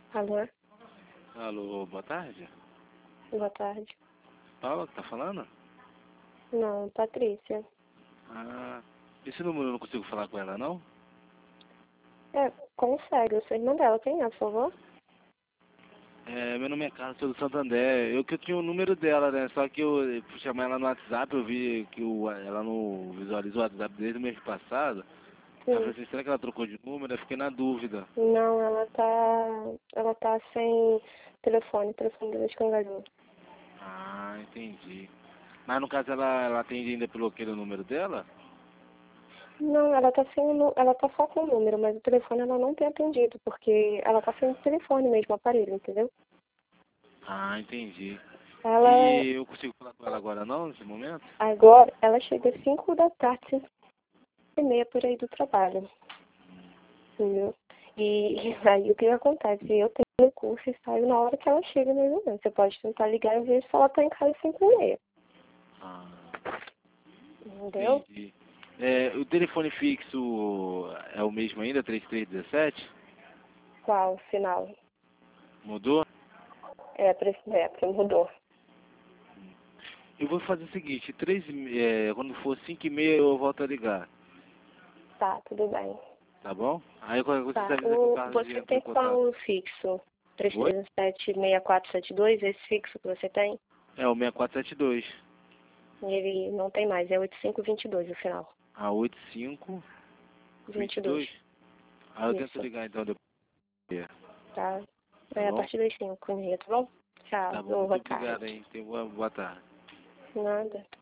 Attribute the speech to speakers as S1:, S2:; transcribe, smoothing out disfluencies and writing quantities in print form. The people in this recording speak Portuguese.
S1: Alô?
S2: Alô, boa tarde.
S1: Boa tarde.
S2: Paula que tá falando?
S1: Não, Patrícia.
S2: Ah, esse número eu não consigo falar com ela, não?
S1: Consegue. Eu sou irmã dela. Quem é, por favor?
S2: Meu nome é Carlos, sou do Santander. Que eu tinha o número dela, né? Só que eu fui chamar ela no WhatsApp, eu vi que ela não visualizou o WhatsApp desde o mês passado. Eu falei
S1: Sim.
S2: assim, será que ela trocou de número? Eu fiquei na dúvida.
S1: Não, ela tá sem telefone. O telefone dela descarregou.
S2: Ah, entendi. Mas no caso ela atende ainda pelo aquele número dela?
S1: Não, ela tá sem ela tá só com o número, mas o telefone ela não tem atendido, porque ela tá sem telefone mesmo, aparelho, entendeu?
S2: Ah, entendi.
S1: Ela,
S2: E eu consigo falar com ela agora não, nesse momento?
S1: agora, ela chega às 5 da tarde, 5h30 por aí do trabalho, entendeu? E aí o que acontece? Eu tenho um curso e saio na hora que ela chega mais ou menos. Você pode tentar ligar e ver se ela tá em casa às 5h30.
S2: Ah,
S1: Entendeu?
S2: entendi. O telefone fixo é o mesmo ainda, 3317?
S1: Qual final?
S2: Mudou?
S1: Porque mudou.
S2: Eu vou fazer o seguinte, quando for 5h30 eu volto a ligar,
S1: Tá, tudo bem.
S2: tá bom? Aí qualquer coisa
S1: Tá.
S2: você avisa que o Carlos
S1: Você
S2: entrou
S1: tem
S2: em contato.
S1: qual fixo?
S2: Oi?
S1: 3317-6472, esse fixo que você tem?
S2: É o 6472.
S1: Ele não tem mais, é 8522 o final.
S2: A
S1: 22.
S2: 8522. Aí eu tento
S1: Isso.
S2: ligar então depois.
S1: Tá.
S2: Tá
S1: A
S2: bom?
S1: partir das 5h30, tá bom? Tchau.
S2: Tá bom, muito
S1: Boa
S2: obrigado,
S1: tarde.
S2: hein. Tenha boa tarde.
S1: Nada.